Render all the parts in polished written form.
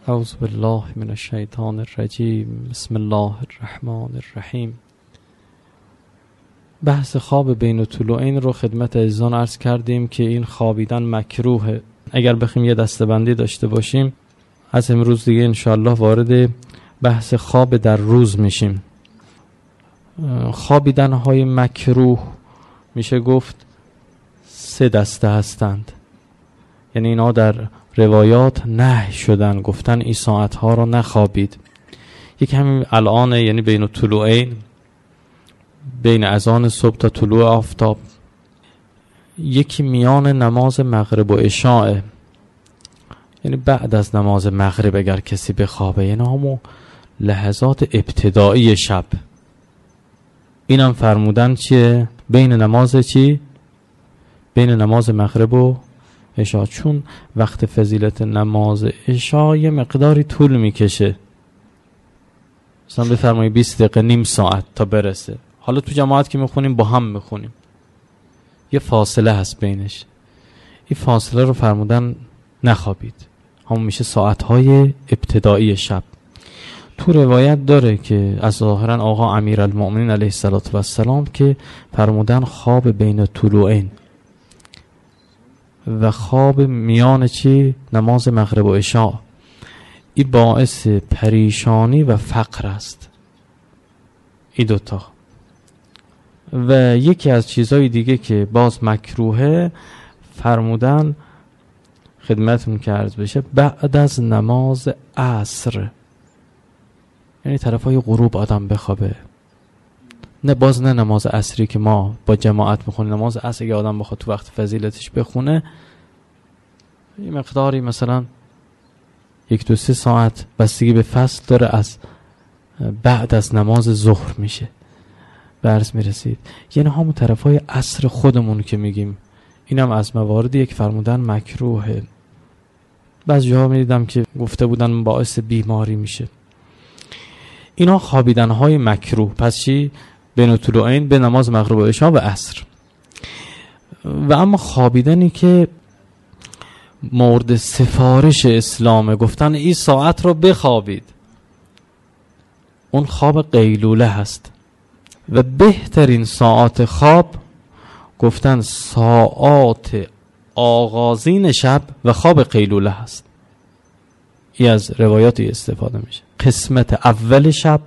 اعوذ بالله من الشیطان الرجیم. بسم الله الرحمن الرحیم. بحث خواب بین طلوعین رو خدمت عزیزان عرض کردیم که این خوابیدن مکروهه. اگر بخویم یه دسته‌بندی داشته باشیم از امروز دیگه انشاءالله وارد بحث خواب در روز میشیم. خوابیدن های مکروه میشه گفت 3 دسته هستند، یعنی اینا در روایات نهی شدن، گفتن این ساعتها رو نخوابید. یک همین الان، یعنی بین طلوعین، بین اذان صبح تا طلوع آفتاب. یکی میان نماز مغرب و عشاء، یعنی بعد از نماز مغرب اگر کسی بخوابه، یعنی همون لحظات ابتدایی شب. اینم فرمودن چیه؟ بین نماز چی؟ بین نماز مغرب و عشاء، چون وقت فضیلت نماز عشاء یه مقداری طول میکشه، مثلا بفرمایید 20 دقیقه، نیم ساعت تا برسه. حالا تو جماعت که میخونیم با هم میخونیم، یه فاصله هست بینش. این فاصله رو فرمودن نخوابید، همون میشه ساعتهای ابتدایی شب. تو روایت داره که از ظاهرا آقا امیرالمؤمنین علیه السلام که فرمودن خواب بین طلوعین و خواب میان چی؟ نماز مغرب و عشاء، این باعث پریشانی و فقر است، این دوتا. و یکی از چیزهای دیگه که باز مکروهه، فرمودن خدمتون که عرض بشه بعد از نماز عصر، یعنی طرفای غروب آدم بخوابه. نه باز نه نماز عصری که ما با جماعت میخونیم، نماز عصر اگه آدم بخواد تو وقت فضیلتش بخونه، یه مقداری مثلا 1-2-3 ساعت بستگی به فصل داره، از بعد از نماز ظهر میشه برس میرسید، یعنی همون طرفای عصر خودمون که میگیم. اینم از مواردی یک فرمودن مکروهه. بعضی جاها میدیدم که گفته بودن باعث بیماری میشه. اینا خوابیدن های مکروه. پس چی؟ بین طلوعین، به نماز مغرب و عشاء و عصر. و اما خوابیدنی که مورد سفارش اسلامه، گفتن این ساعت رو بخوابید، اون خواب قیلوله هست. و بهترین ساعات خواب گفتن ساعات آغازین شب و خواب قیلوله هست. این از روایاتی استفاده میشه. قسمت اول شب،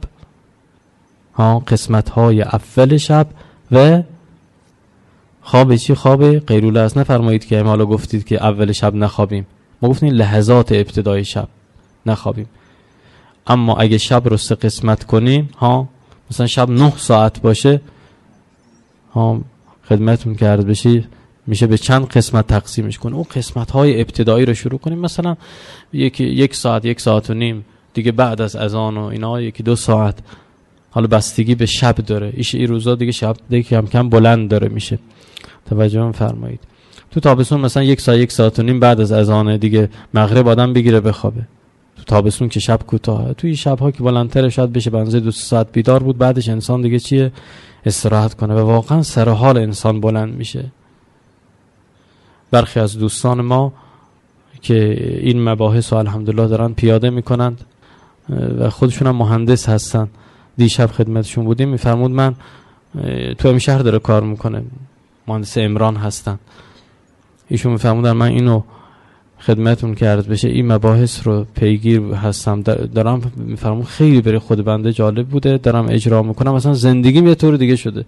قسمت های اول شب و خواب چی؟ خواب قیلوله است. نفرمایید که حالا گفتید که اول شب نخوابیم، ما گفتیم لحظات ابتدای شب نخوابیم. اما اگه شب رو 3 قسمت کنیم، مثلا شب 9 ساعت باشه، خدمتون کرد بشه، میشه به چند قسمت تقسیمش کنیم. اون قسمت های ابتدایی رو شروع کنیم، مثلا 1 ساعت 1 ساعت و نیم دیگه بعد از اذان و اینا، 1-2 ساعت. حالا بستگی به شب داره، این روزا دیگه شب دیگه کم کم بلند داره میشه. توجه فرمایید. تو تابستون مثلا 1 ساعت 1 ساعت و نیم بعد از اذان دیگه مغرب آدم بگیره بخوابه. تو تابستون که شب کوتاهه، تو این شب‌ها که بلندتر شاید بشه بنزه 2 ساعت بیدار بود، بعدش انسان دیگه چیه؟ استراحت کنه. و واقعا سر حال انسان بلند میشه. برخی از دوستان ما که این مباحث رو الحمدلله دارن پیاده میکنند و خودشون هم مهندس هستن، دیشب خدمتشون بودیم، میفرمود من تو همین شهر داره کار میکنه، مهندس عمران هستن، ایشون میفرمودن من اینو خدمتون که عرض بشه این مباحث رو پیگیر هستم، دارم میفرمون خیلی برای خود بنده جالب بوده، دارم اجرا میکنم، مثلا زندگیم یه طور دیگه شده.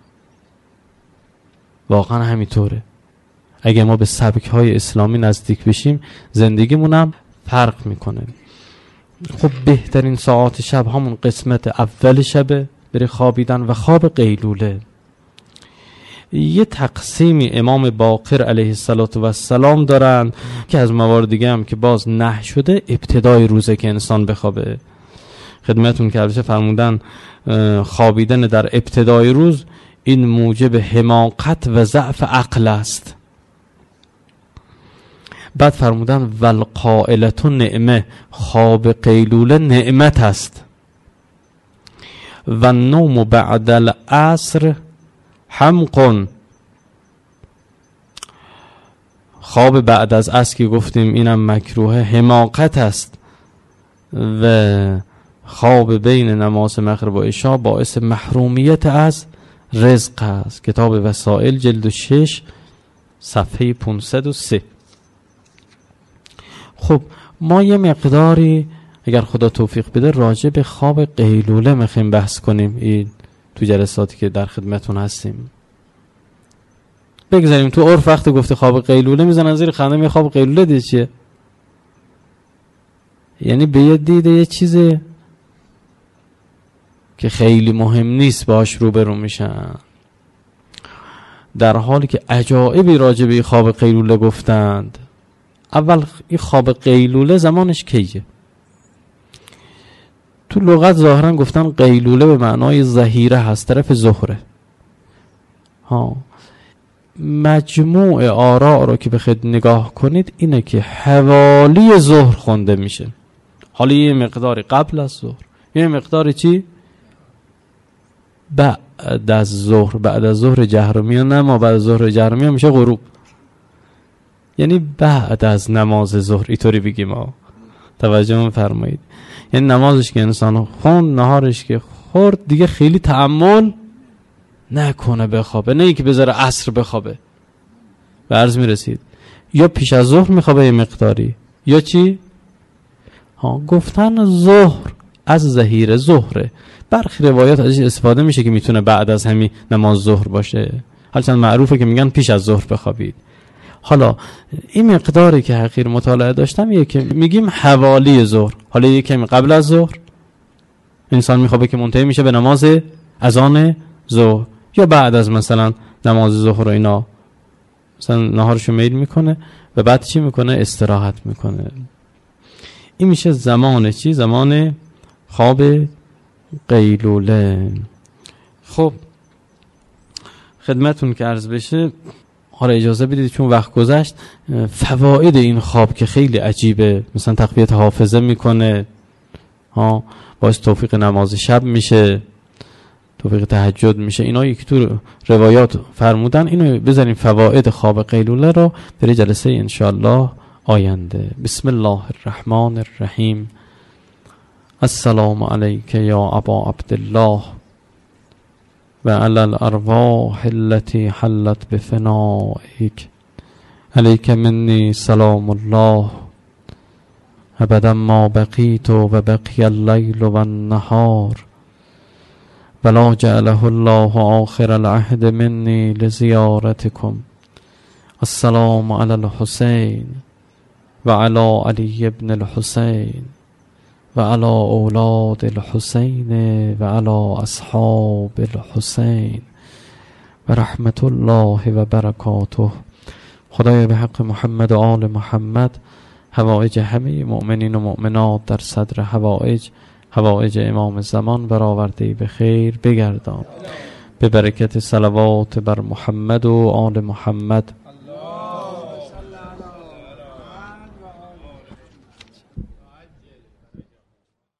واقعا همینطوره. اگه ما به سبک های اسلامی نزدیک بشیم، زندگیمونم فرق میکنه. خب بهترین ساعات شب همون قسمت اول شبه برای خوابیدن و خواب قیلوله. یه تقسیمی امام باقر علیه السلام دارن که از موارد دیگه هم که باز نه شده، ابتدای روزه که انسان بخوابه. خدمتون که عرض فرمودن خوابیدن در ابتدای روز این موجب حماقت و ضعف عقل است. بعد فرمودن والقائلة نعمه، خواب قیلوله نعمت است. و النوم بعد العصر حمق، خواب بعد از عصر که گفتیم اینم مکروه، حماقت است. و خواب بین نماز مغرب و عشا باعث محرومیت از رزق است. کتاب وسائل جلد 6 صفحه 503. خب ما یه مقداری اگر خدا توفیق بده راجع به خواب قیلوله میخوایم بحث کنیم این تو جلساتی که در خدمتون هستیم. بگذاریم تو عرف وقت گفته خواب قیلوله میزنن زیر خنده. می خواب قیلوله دیگه چیه؟ یعنی به یه دیده یه چیزی که خیلی مهم نیست باش روبرو میشن، در حالی که عجایبی راجع به خواب قیلوله گفتند. اول این خواب قیلوله زمانش کیه؟ تو لغت ظاهرا گفتن قیلوله به معنای ظهیره هست، طرف ظهره. مجموع آراء رو که بخواید نگاه کنید اینه که حوالی ظهر خونده میشه. حالا یه مقداری قبل از ظهر، یه مقداری چی؟ بعد از ظهر. بعد از ظهر جهرمیه، نه ما بعد از ظهر جهرمیه میشه غروب، یعنی بعد از نماز ظهر اینطوری بگیم. ما توجه فرمایید، یعنی نمازش که انسان خوند، نهارش که خورد، دیگه خیلی تأمل نکنه بخوابه، نه اینکه بذاره عصر بخوابه. به عرض میرسید یا پیش از ظهر میخوابه یه مقداری، یا چی؟ گفتن ظهر از ظهیر ظهره. برخی روایات ازش استفاده میشه که میتونه بعد از همین نماز ظهر باشه، هرچند معروفه که میگن پیش از ظهر بخوابید. حالا این مقداری که حقیر مطالعه داشتم یه که میگیم حوالی ظهر، حالا یه کمی قبل از ظهر انسان میخوابه که منتهی میشه به نماز اذان ظهر، یا بعد از مثلا نماز ظهر و اینا مثلا نهارشو میل میکنه و بعد چی میکنه؟ استراحت میکنه. این میشه زمان چی؟ زمان خواب قیلوله. خب خدمتون که عرض بشه، حالا اجازه بدید چون وقت گذشت، فواید این خواب که خیلی عجیبه، مثلا تقویت حافظه میکنه، باعث توفیق نماز شب میشه، توفیق تهجد میشه، اینا یک تو روایات فرمودن. اینو بذاریم فواید خواب قیلوله رو برای جلسه انشاءالله آینده. بسم الله الرحمن الرحیم. السلام علیک یا ابا عبدالله و علی الارواح التي حلت بفنائک، علیک منی سلام الله ابدا ما بقیت و بقی اللیل و النهار ولا جعله الله آخر العهد منی لزیارتکم. السلام علی الحسین و علی علی ابن الحسین و علی اولاد الحسین و علی اصحاب الحسین و رحمت الله و برکاته. خدای به حق محمد و آل محمد حوائج همه مؤمنین و مؤمنات در صدر حوائج امام زمان برآورده به خیر بگردان. به برکت صلوات بر محمد و آل محمد